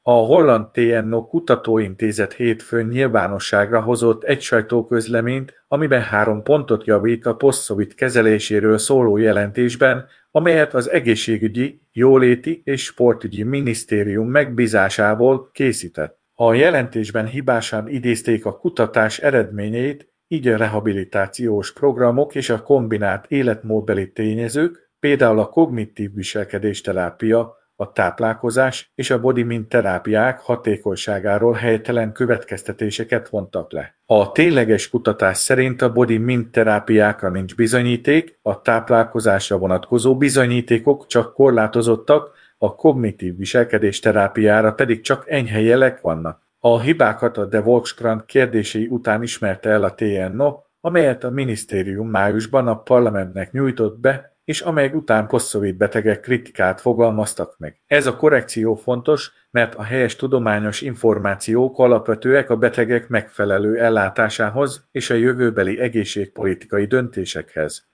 A holland TNO Kutatóintézet hétfőn nyilvánosságra hozott egy sajtóközleményt, amiben 3 pontot javít a posztszovjet kezeléséről szóló jelentésben, amelyet az Egészségügyi, Jóléti és Sportügyi Minisztérium megbízásából készített. A jelentésben hibásan idézték a kutatás eredményeit, így a rehabilitációs programok és a kombinált életmódbeli tényezők, például a kognitív viselkedésterápia, a táplálkozás és a body mint terápiák hatékonyságáról helytelen következtetéseket vontak le. A tényleges kutatás szerint a body mint terápiákra nincs bizonyíték, a táplálkozásra vonatkozó bizonyítékok csak korlátozottak, a kognitív viselkedésterápiára pedig csak enyhe jelek vannak. A hibákat a De Volkskrant kérdései után ismerte el a TNO, amelyet a minisztérium májusban a parlamentnek nyújtott be, és amely után posztszovjet betegek kritikát fogalmaztak meg. Ez a korrekció fontos, mert a helyes tudományos információk alapvetőek a betegek megfelelő ellátásához és a jövőbeli egészségpolitikai döntésekhez.